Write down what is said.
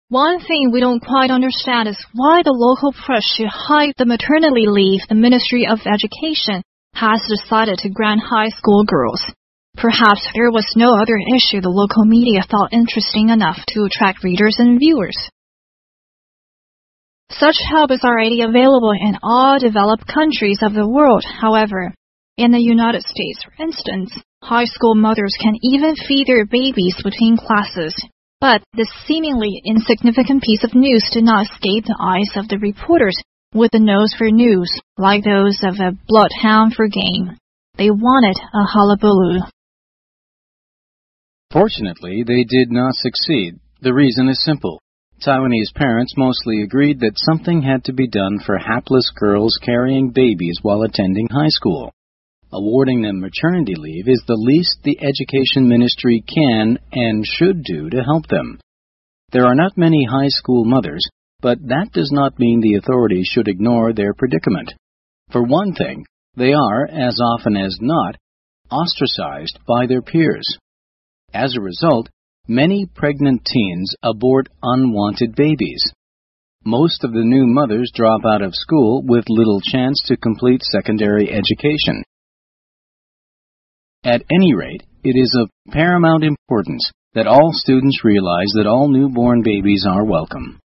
One thing we don't quite understand is why the local press should hide the maternity leave the Ministry of Education has decided to grant high school girls. Perhaps there was no other issue the local media thought interesting enough to attract readers and viewers. Such help is already available in all developed countries of the world, however. In the United States, for instance, high school mothers can even feed their babies between classes. But this seemingly insignificant piece of news did not escape the eyes of the reporters with a nose for news, like those of a bloodhound for game. They wanted a hullabaloo. Fortunately, they did not succeed. The reason is simple. Taiwanese parents mostly agreed that something had to be done for hapless girls carrying babies while attending high school. Awarding them maternity leave is the least the Education Ministry can and should do to help them. There are not many high school mothers, but that does not mean the authorities should ignore their predicament. For one thing, they are, as often as not, ostracized by their peers. As a result, many pregnant teens abort unwanted babies. Most of the new mothers drop out of school with little chance to complete secondary education. At any rate, it is of paramount importance that all students realize that all newborn babies are welcome.